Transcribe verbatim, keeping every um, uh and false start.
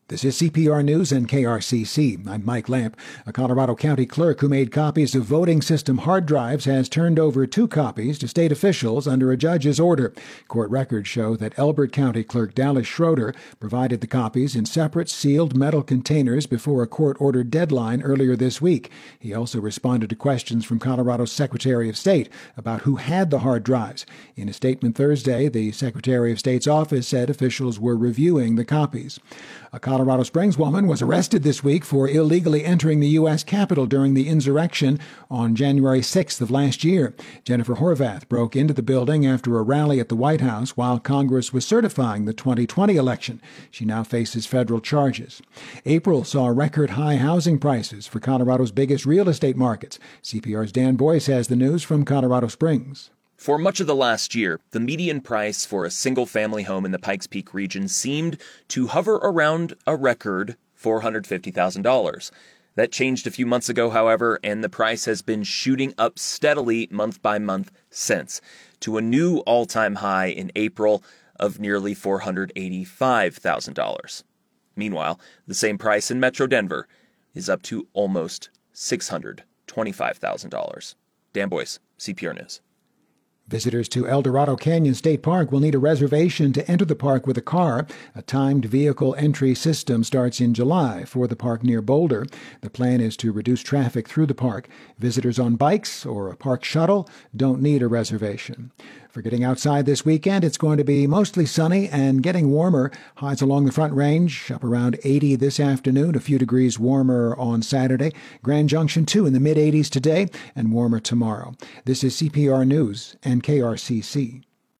This is C P R News and K R C C. I'm Mike Lamp. A Colorado County clerk who made copies of voting system hard drives has turned over two copies to state officials under a judge's order. Court records show that Elbert County Clerk Dallas Schroeder provided the copies in separate sealed metal containers before a court-ordered deadline earlier this week. He also responded to questions from Colorado's Secretary of State about who had the hard drives. In a statement Thursday, the Secretary of State's office said officials were reviewing the copies. A Colorado Springs woman was arrested this week for illegally entering the U S Capitol during the insurrection on January sixth of last year. Jennifer Horvath broke into the building after a rally at the White House while Congress was certifying the twenty twenty election. She now faces federal charges. April saw record-high housing prices for Colorado's biggest real estate markets. C P R's Dan Boyce has the news from Colorado Springs. For much of the last year, the median price for a single-family home in the Pikes Peak region seemed to hover around a record four hundred fifty thousand dollars. That changed a few months ago, however, and the price has been shooting up steadily month by month since, to a new all-time high in April of nearly four hundred eighty-five thousand dollars. Meanwhile, the same price in Metro Denver is up to almost six hundred twenty-five thousand dollars. Dan Boyce, C P R News. Visitors to El Dorado Canyon State Park will need a reservation to enter the park with a car. A timed vehicle entry system starts in July for the park near Boulder. The plan is to reduce traffic through the park. Visitors on bikes or a park shuttle don't need a reservation. For getting outside this weekend, it's going to be mostly sunny and getting warmer. Highs along the Front Range up around eighty this afternoon, a few degrees warmer on Saturday. Grand Junction, too, in the mid-eighties today and warmer tomorrow. This is C P R News and K R C C.